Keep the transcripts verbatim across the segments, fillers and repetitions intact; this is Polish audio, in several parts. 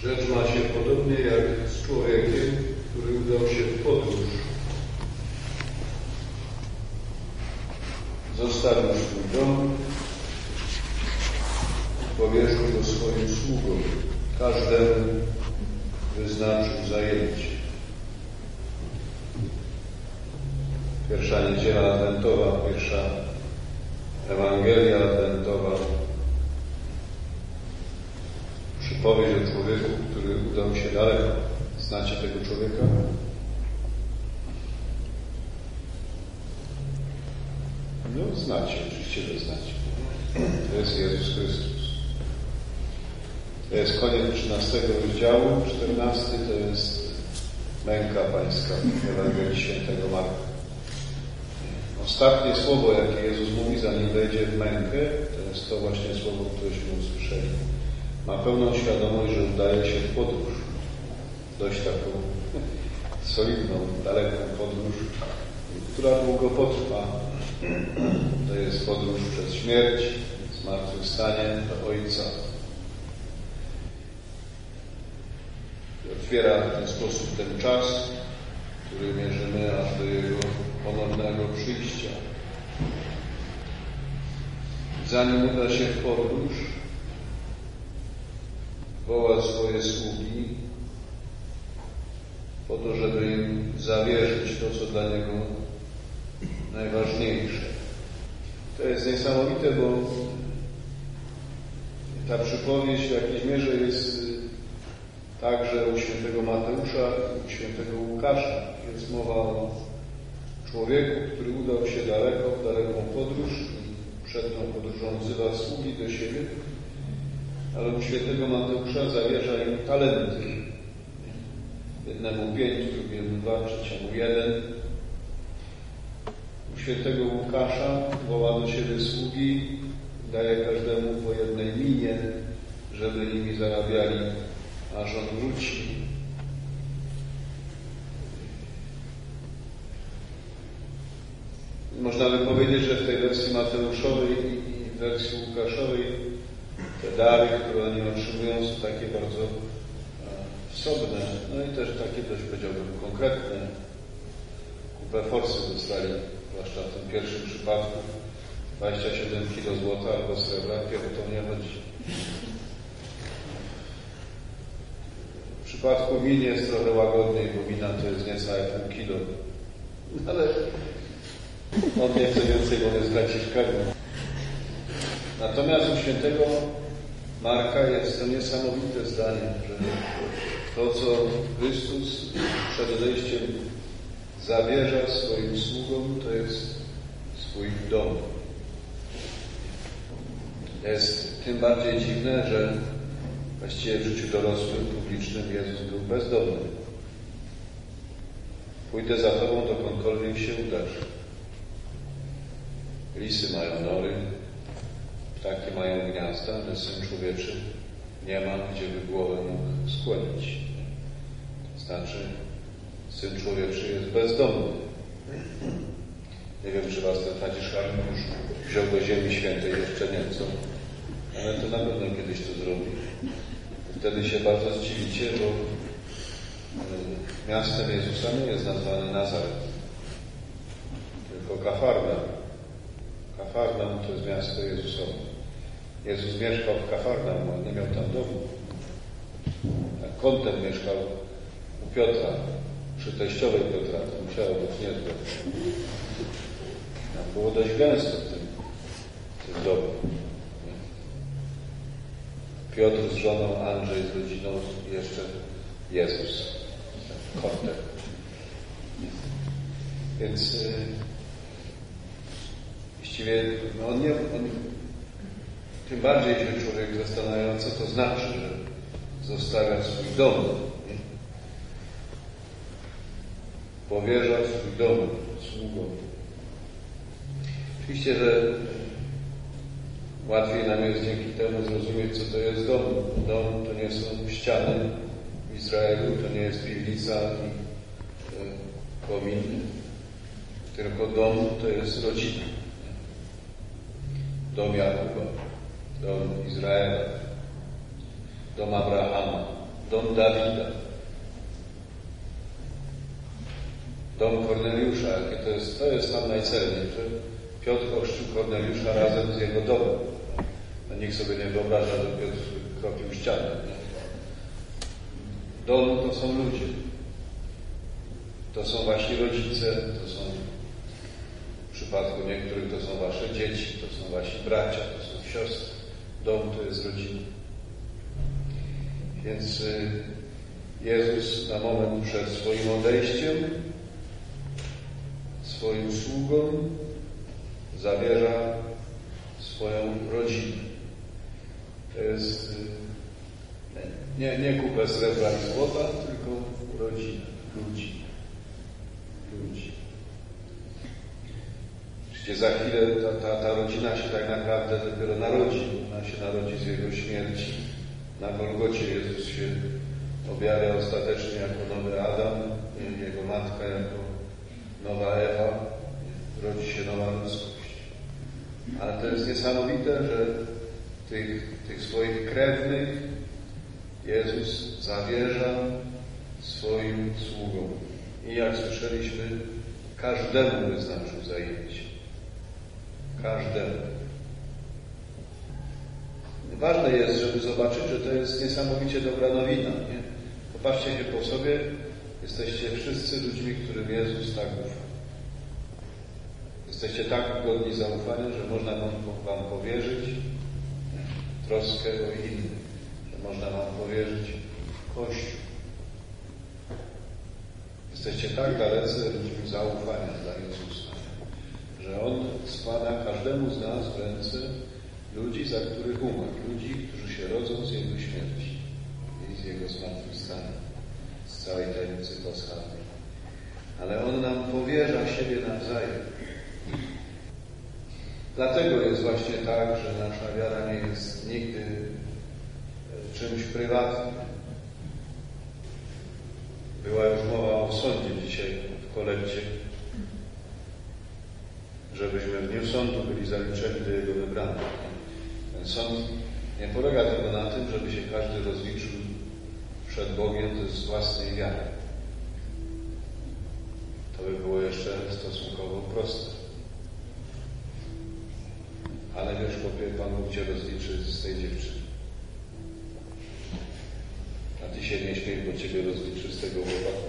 Rzecz ma się podobnie jak z człowiekiem, który udał się w podróż. Zostawił swój dom, powierzył go swoim sługom. Każdemu wyznaczył zajęcie. Pierwsza niedziela adwentowa, pierwsza Ewangelia adwentowa. Przypowieść o człowieku, który udał się daleko. Znacie tego człowieka? No, znacie, oczywiście, że znacie. To jest Jezus Chrystus. To jest koniec trzynastego rozdziału, czternasty to jest męka pańska w Ewangelii Świętego Marka. Ostatnie słowo, jakie Jezus mówi, zanim wejdzie w mękę, to jest to właśnie słowo, któreśmy usłyszeli. Ma pełną świadomość, że udaje się w podróż. Dość taką solidną, daleką podróż, która długo potrwa. To jest podróż przez śmierć, zmartwychwstanie do Ojca. Otwiera w ten sposób ten czas, który mierzymy aż do Jego ponownego przyjścia. Zanim uda się w podróż, woła swoje sługi po to, żeby im zawierzyć to, co dla Niego najważniejsze. To jest niesamowite, bo ta przypowieść w jakiejś mierze jest także u świętego Mateusza i u świętego Łukasza. Jest mowa o człowieku, który udał się daleko, w daleką podróż i przed tą podróżą wzywa sługi do siebie, ale u świętego Mateusza zawierza im talenty. Jednemu pięć, drugiemu dwa, trzeciemu jeden. U świętego Łukasza woła do siebie sługi, daje każdemu po jednej minie, żeby nimi zarabiali, aż on wróci. Można by powiedzieć, że w tej wersji Mateuszowej i wersji Łukaszowej te dary, które oni otrzymują, są takie bardzo wsobne, no i też takie dość, powiedziałbym, konkretne. Kupę forsy dostali, zwłaszcza w tym pierwszym przypadku, dwadzieścia siedem kilo złota albo srebra, o to nie chodzi. W przypadku min jest trochę łagodniej, bo mina to jest niecałe pół kilo. Ale on nie chce więcej, bo jest braciszkami. Natomiast u świętego Marka jest to niesamowite zdanie, że to, co Chrystus przed odejściem zawierza swoim sługom, to jest swój dom. Jest tym bardziej dziwne, że właściwie w życiu dorosłym, publicznym Jezus był bezdomny. Pójdę za Tobą, dokądkolwiek się udasz. Lisy mają nory, ptaki mają gniazda, ale Syn Człowieczy nie ma, gdzie by głowę mógł skłonić. To znaczy, Syn Człowieczy jest bezdomny. Nie wiem, czy was ten Franciszkanin już wziął do Ziemi Świętej, jeszcze nie co, ale to na pewno kiedyś to zrobi. Wtedy się bardzo zdziwicie, bo miastem Jezusa nie jest nazwane Nazaret, tylko Kafarnaum. Kafarnaum to jest miasto Jezusowe. Jezus mieszkał w Kafarnaum, ale nie miał tam domu. Tak kątem mieszkał u Piotra, przy teściowej Piotra, tam musiało być niezłe. Tam było dość gęsto w tym, w tym domu. Piotr z żoną, Andrzej z rodziną i jeszcze Jezus. Kątem. Więc yy, właściwie no on nie, on, tym bardziej się człowiek zastanawia, co to znaczy, że zostawia swój dom. Nie? Powierza swój dom sługom. Oczywiście, że łatwiej nam jest dzięki temu zrozumieć, co to jest dom. Dom to nie są ściany w Izraelu, to nie jest piwnica i e, komin, tylko dom to jest rodzina. Dom Jakuba, dom Izraela, dom Abrahama, dom Dawida, dom Korneliusza. Jakie to jest, to jest tam najcenniej, że Piotr ochrzcił Korneliusza razem z jego domem. No, nikt sobie nie wyobraża, że Piotr kropił ścianę. Nie? Dom to są ludzie. To są wasi rodzice, to są w przypadku niektórych to są wasze dzieci, to są wasi bracia, to są siostry. Dom to jest rodzina. Więc Jezus na moment przed swoim odejściem, swoim sługom zawierza swoją rodzinę. To jest nie, nie kupę srebra i złota, tylko rodzinę, ludzi. ludzi. Gdzie za chwilę ta, ta, ta rodzina się tak naprawdę dopiero narodzi. Ona się narodzi z Jego śmierci. Na Golgocie Jezus się objawia ostatecznie jako nowy Adam, Jego matka jako nowa Ewa, rodzi się nowa ludzkość. Ale to jest niesamowite, że tych, tych swoich krewnych Jezus zawierza swoim sługom. I jak słyszeliśmy, każdemu wyznaczył zajęcie. Każdemu. Ważne jest, żeby zobaczyć, że to jest niesamowicie dobra nowina. Nie? Popatrzcie się po sobie, jesteście wszyscy ludźmi, którym Jezus tak ufa. Jesteście tak godni zaufania, że można wam powierzyć troskę o innych, że można wam powierzyć Kościół. Jesteście tak dalece ludźmi zaufania dla Jezusa, że On składa każdemu z nas w ręce ludzi, za których umarł, ludzi, którzy się rodzą z Jego śmierci i z Jego zmartwychwstania, z całej tajemnicy paschalnej. Ale On nam powierza siebie nawzajem. Dlatego jest właśnie tak, że nasza wiara nie jest nigdy czymś prywatnym. Była już mowa o sądzie dzisiaj w kolekcie, żebyśmy w dniu sądu byli zaliczeni do Jego wybranych. Ten sąd nie polega tylko na tym, żeby się każdy rozliczył przed Bogiem z własnej wiary. To by było jeszcze stosunkowo proste. Ale wiesz, chłopie, Pan Bóg cię rozliczy z tej dziewczyny. A ty się nie śmiej, bo ciebie rozliczy z tego chłopaka.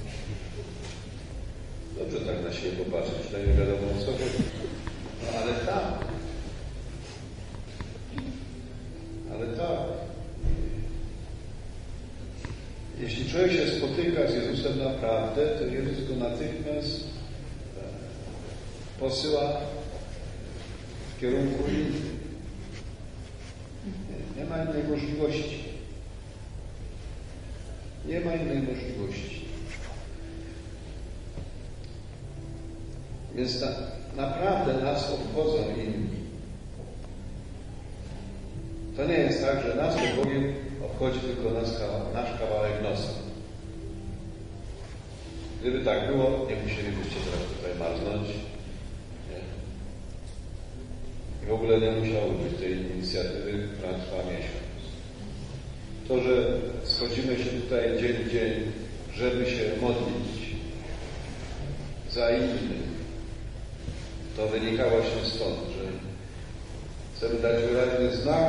Dobrze tak na siebie popatrzeć, przynajmniej wiadomo o co chodzi. No ale tak. Ale tak. Jeśli człowiek się spotyka z Jezusem naprawdę, to Jezus go natychmiast posyła w kierunku innym. Nie, nie ma innej możliwości. Nie ma innej możliwości. Więc na, naprawdę nas obchodzą inni. To nie jest tak, że nas przed Bogiem obchodzi tylko nas, nasz kawałek nosa. Gdyby tak było, nie musielibyście teraz tutaj marznąć. Nie? I w ogóle nie musiało być tej inicjatywy, która trwa miesiąc. To, że schodzimy się tutaj dzień w dzień, żeby się modlić za innych, to wynika właśnie stąd, że chcemy dać wyraźny znak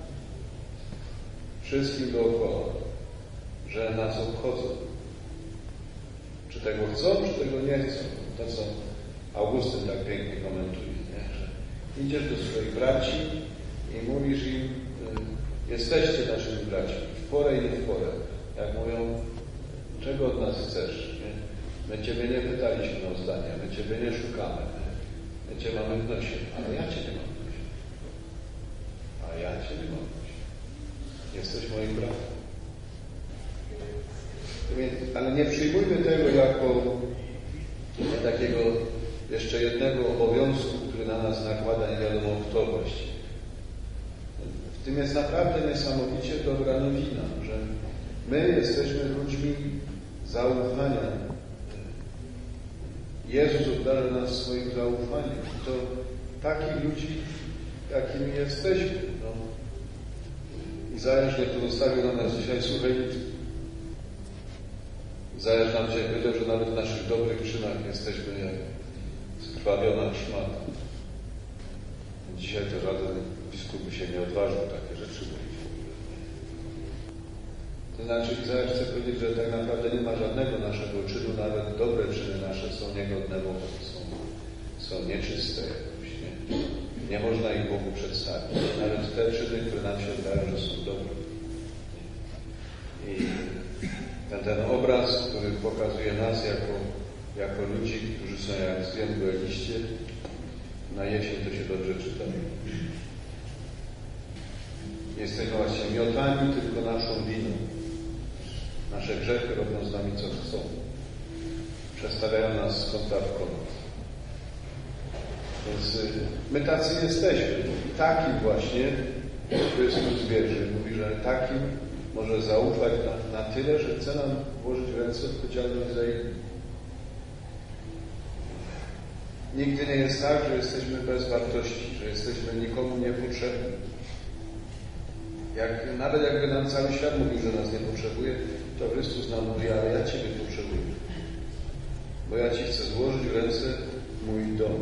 wszystkim dookoła, że nas obchodzą. Czy tego chcą, czy tego nie chcą. To, co Augustyn tak pięknie komentuje, nie? Że idziesz do swoich braci i mówisz im, jesteście naszymi braćmi, w porę i nie w porę. Jak mówią, czego od nas chcesz? Nie? My Ciebie nie pytaliśmy o zdania, my Ciebie nie szukamy. Nie? My Cię mamy w nosie, ale ja Cię nie mam w nosie. A ja Cię nie mam w nosie. Jesteś moim bratem. Ale nie przyjmujmy tego jako nie takiego jeszcze jednego obowiązku, który na nas nakłada nie wiadomo kto właściwie. W tym jest naprawdę niesamowicie dobra nowina, że my jesteśmy ludźmi zaufania. Jezus obdarza nas swoim zaufaniem. I to takich ludzi, jakimi jesteśmy. No. Izajasz nie pozostawił na nas dzisiaj suchej nitki. Izajasz nam dzisiaj powiedział, że nawet w naszych dobrych czynach jesteśmy jak skrwawiona szmata. Dzisiaj to żaden biskup by się nie odważył takie rzeczy mówić. To znaczy Izajasz chce powiedzieć, że tak naprawdę nie ma żadnego naszego czynu, nawet dobre czyny nasze są niegodne Boga, są, są nieczyste jakoś, nie? Nie można ich Bogu przedstawić. Nawet te czyny, które nam się wydają, że są dobre. I ten, ten obraz, który pokazuje nas jako, jako ludzi, którzy są jak zwiędłe liście, na jesień to się dobrze czyta. Jesteśmy właśnie miotani tylko naszą winą. Nasze grzechy robią z nami co chcą. Przestawiają nas z kąta w kąt. Więc my tacy jesteśmy. I takim właśnie Chrystus wierzy. Mówi, że takim może zaufać na, na tyle, że chce nam włożyć w ręce odpowiedzialność za innych. Nigdy nie jest tak, że jesteśmy bez wartości, że jesteśmy nikomu niepotrzebni. Jak, nawet jakby nam cały świat mówił, że nas nie potrzebuje, to Chrystus nam mówi, ale ja Ciebie potrzebuję. Bo ja Ci chcę złożyć w ręce mój dom.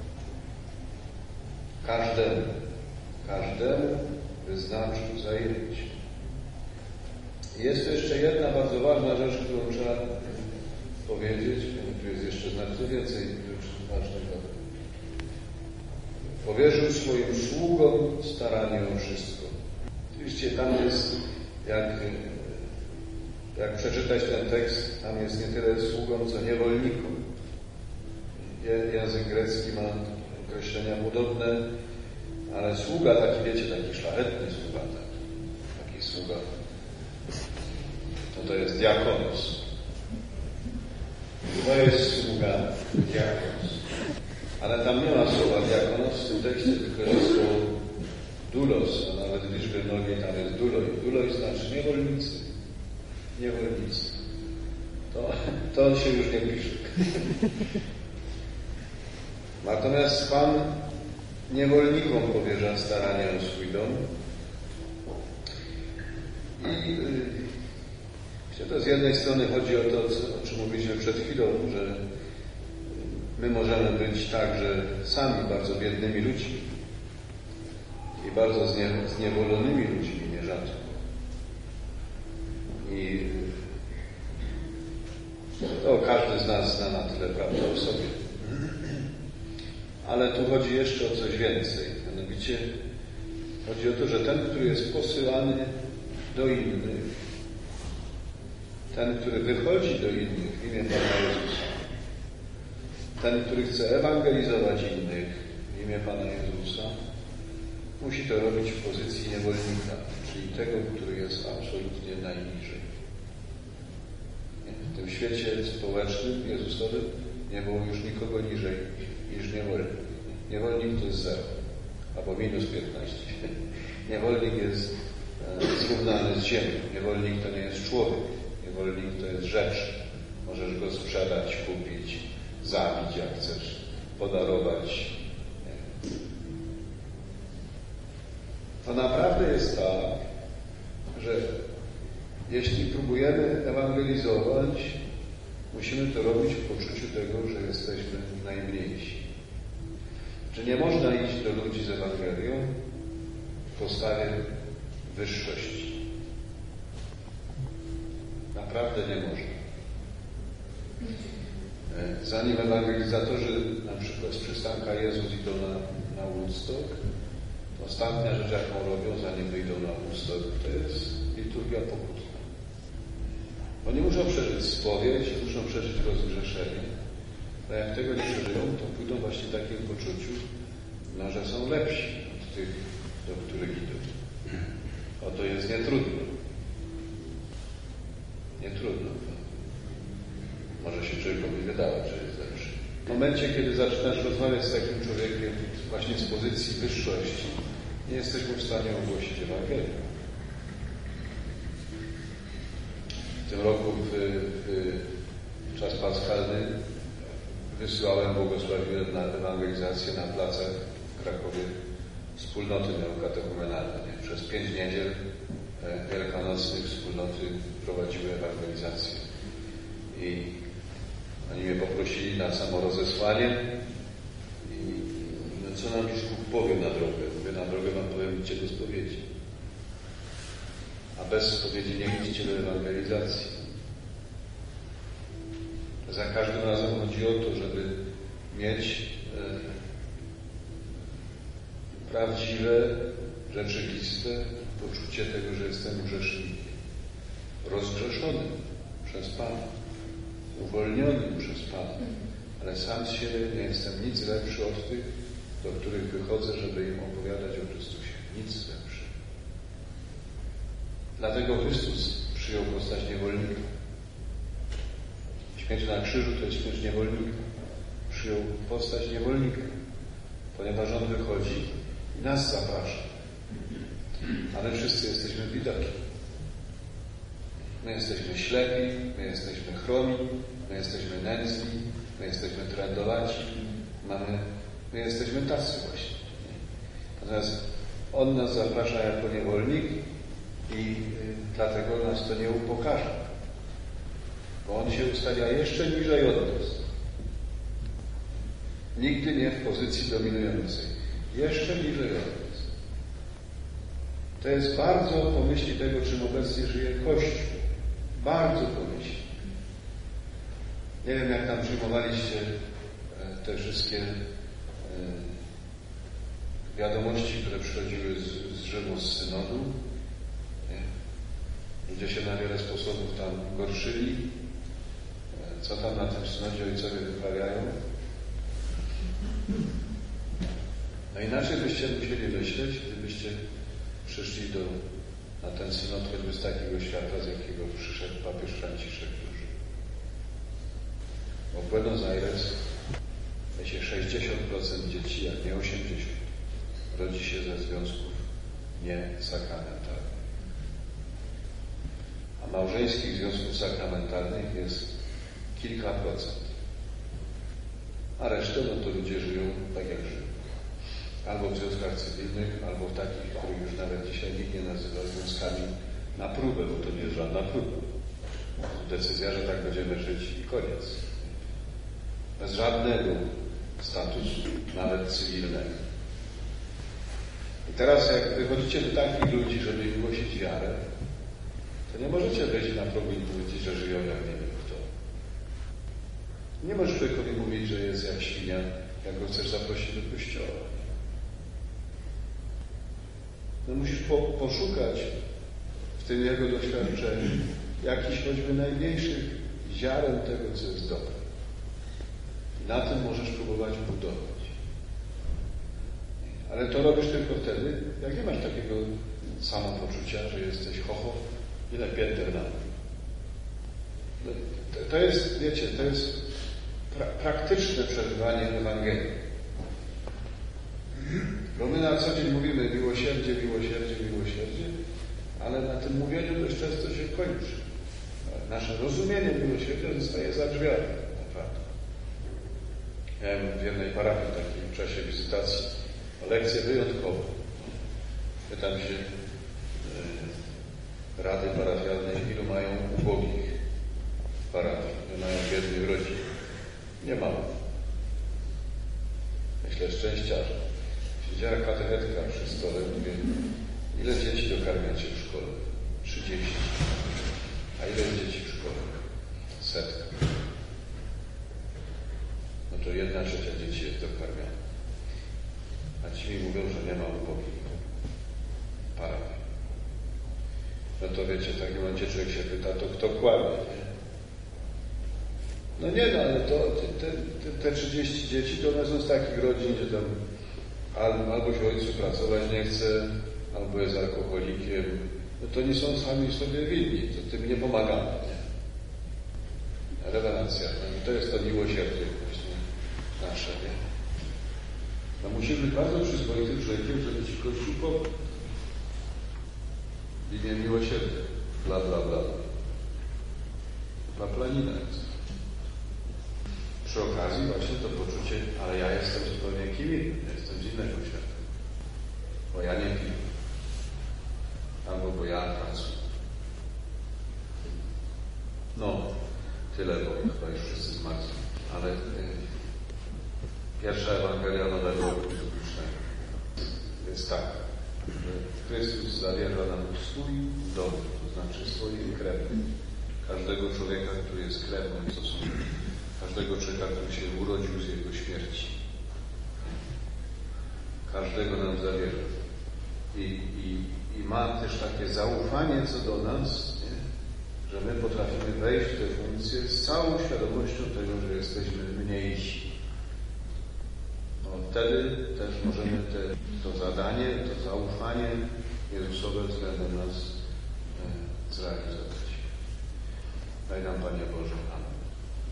Każdemu, każdemu wyznaczył zajęcie. Jest tu jeszcze jedna bardzo ważna rzecz, którą trzeba powiedzieć. Tu jest jeszcze znacznie więcej rzeczy ważnego. Powierzył swoim sługom staranie o wszystko. Oczywiście tam jest, jak, jak przeczytać ten tekst, tam jest nie tyle sługom, co niewolnikom. Język grecki ma określenia podobne, ale sługa taki, wiecie, taki szlachetny sługa, taki, taki sługa, to to jest diakonos. To jest sługa diakonos. Ale tam nie ma słowa diakonos w tym tekście, tylko jest słowo dulos, a nawet w liczbie mnogiej tam jest duloi. Duloi znaczy niewolnicy. Niewolnicy. To, to się już nie pisze. Natomiast Pan niewolnikom powierza starania o swój dom. I yy, to z jednej strony chodzi o to, o czym mówiliśmy przed chwilą, że my możemy być także sami bardzo biednymi ludźmi i bardzo znie, zniewolonymi ludźmi nierzadko. I to każdy z nas zna na tyle prawdę o sobie. Ale tu chodzi jeszcze o coś więcej. Mianowicie chodzi o to, że ten, który jest posyłany do innych, ten, który wychodzi do innych w imię Pana Jezusa, ten, który chce ewangelizować innych w imię Pana Jezusa, musi to robić w pozycji niewolnika, czyli tego, który jest absolutnie najniżej. W tym świecie społecznym, Jezusowym, nie było już nikogo niżej niż niewolnik. Niewolnik to jest zero, albo minus piętnaście. Niewolnik jest zrównany z ziemią. Niewolnik to nie jest człowiek. Niewolnik to jest rzecz. Możesz go sprzedać, kupić, zabić jak chcesz, podarować. To naprawdę jest tak, że jeśli próbujemy ewangelizować, musimy to robić w poczuciu tego, że jesteśmy najmniejsi. Że nie można iść do ludzi z Ewangelią w postawie wyższości. Naprawdę nie można. Zanim ewangelizatorzy, na przykład z przystanka Jezus idą na, na Woodstock, to ostatnia rzecz, jaką robią, zanim wyjdą na Woodstock, to jest liturgia pokutna. Oni muszą przeżyć spowiedź, muszą przeżyć rozgrzeszenie. A jak tego nie przeżyją, to pójdą właśnie w takim poczuciu, no, że są lepsi od tych, do których idą. O to jest nietrudno. Nietrudno. Może się człowiekowi wydawać, że jest lepszy. W momencie, kiedy zaczynasz rozmawiać z takim człowiekiem właśnie z pozycji wyższości, nie jesteśmy w stanie ogłosić Ewangelii. W tym roku w, w czas paschalny wysłałem, błogosławiłem na ewangelizację na placach w Krakowie wspólnoty neokatechumenalne. Przez pięć niedziel wielkanocnych wspólnoty prowadziły ewangelizację. I oni mnie poprosili na samo rozesłanie i no, co nam biskup powie na drogę? Mówię, na drogę wam powiem, idźcie do spowiedzi. A bez spowiedzi nie idźcie do ewangelizacji. Za każdym razem chodzi o to, żeby mieć e, prawdziwe, rzeczywiste poczucie tego, że jestem grzesznikiem, rozgrzeszonym przez Pana, uwolnionym przez Pana, ale sam z siebie nie jestem nic lepszy od tych, do których wychodzę, żeby im opowiadać o Chrystusie. Nic lepszy. Dlatego Chrystus przyjął postać niewolnika. Śmierć na krzyżu to jest śmierć niewolnika. Przyjął postać niewolnika, ponieważ On wychodzi i nas zaprasza. A my wszyscy jesteśmy bidaki. My jesteśmy ślepi, my jesteśmy chromi, my jesteśmy nędzni, my jesteśmy trędowaci, mamy, my jesteśmy tacy właśnie. Natomiast On nas zaprasza jako niewolnik i y, dlatego nas to nie upokarza. Bo On się ustawia jeszcze niżej od nas. Nigdy nie w pozycji dominującej. Jeszcze niżej od nas. To jest bardzo po myśli tego, czym obecnie żyje Kościół. Bardzo po myśli. Nie wiem, jak tam przyjmowaliście te wszystkie wiadomości, które przychodziły z, z Rzymu, z synodu. Nie? Ludzie się na wiele sposobów tam gorszyli. Co tam na tym synodzie ojcowie wyprawiają? No inaczej byście musieli myśleć, gdybyście przyszli do, na ten synod choćby z takiego świata, z jakiego przyszedł papież Franciszek już. Bo w Buenos Aires wiecie, sześćdziesiąt procent dzieci, jak nie osiemdziesiąt procent, rodzi się ze związków niesakramentalnych. A małżeńskich związków sakramentalnych jest kilka procent. A resztę, no to ludzie żyją tak jak żyją. Albo w związkach cywilnych, albo w takich, których już nawet dzisiaj nikt nie nazywa związkami na próbę, bo to nie jest żadna próba. Decyzja, że tak będziemy żyć i koniec. Bez żadnego statusu, nawet cywilnego. I teraz jak wychodzicie do takich ludzi, żeby im głosić wiarę, to nie możecie wejść na progu i powiedzieć, że żyją jak nie wiem kto. Nie możesz człowiekowi mówić, że jest jak świnia, jak go chcesz zaprosić do kościoła. No musisz po, poszukać w tym jego doświadczeniu jakichś choćby najmniejszych ziaren tego, co jest dobre. I na tym możesz próbować budować. Ale to robisz tylko wtedy, jak nie masz takiego samopoczucia, że jesteś hoho, ile pięter na dół. No, to, to jest, wiecie, to jest pra, praktyczne przeżywanie Ewangelii. Bo my na co dzień mówimy miłosierdzie, miłosierdzie, miłosierdzie, ale na tym mówieniu dość często się kończy. Nasze rozumienie miłosierdzia zostaje za drzwiami, naprawdę. Miałem w jednej parafii w takim czasie wizytacji lekcję wyjątkową. Pytam się yy, rady parafialnej, ilu mają ubogich w parafii, ilu mają biednych rodzin. Nie mało. Myślę, szczęściarze. Siedziała katechetka przy stole, mówię, ile dzieci dokarmiacie w szkole? trzydzieści. A ile dzieci w szkole? Setka. No to jedna trzecia dzieci jest dokarmiana. A ci mi mówią, że nie ma ubogich parafii. No to wiecie, w takim momencie człowiek się pyta, to kto kłamie, nie? No nie, no ale to te, te, te trzydzieści dzieci to one są z takich rodzin, gdzie tam albo się ojcu pracować nie chce, albo jest alkoholikiem. No to nie są sami sobie winni, to tym nie pomagamy, nie? Rewelacja. No i to jest to miłosierdzie właśnie nasze, nie? No musimy być bardzo przyzwoitym człowiekiem, żeby ci Kościół pomógł. W imię miłosierdzia. Bla, bla, bla. Paplanina jest. Przy okazji właśnie to poczucie, ale ja jestem zupełnie kim innym, ja jestem z innego świata. Bo ja nie piję. albo bo ja pracuję. No, tyle, bo chyba już wszyscy zmarli. Ale y, pierwsza Ewangelia Nowego Roku Liturgicznego jest taka, że Chrystus zawierza nam swój dom, to znaczy swoje krewne. Każdego człowieka, który jest krewnym stosunku. Każdego człowieka, który się urodził z jego śmierci. Każdego nam zawierza. I, i, i ma też takie zaufanie co do nas, nie? Że my potrafimy wejść w tę funkcję z całą świadomością tego, że jesteśmy mniejsi. No, wtedy też możemy te, to zadanie, to zaufanie Jezusowe względem nas e, zrealizować. Daj nam, Panie Boże,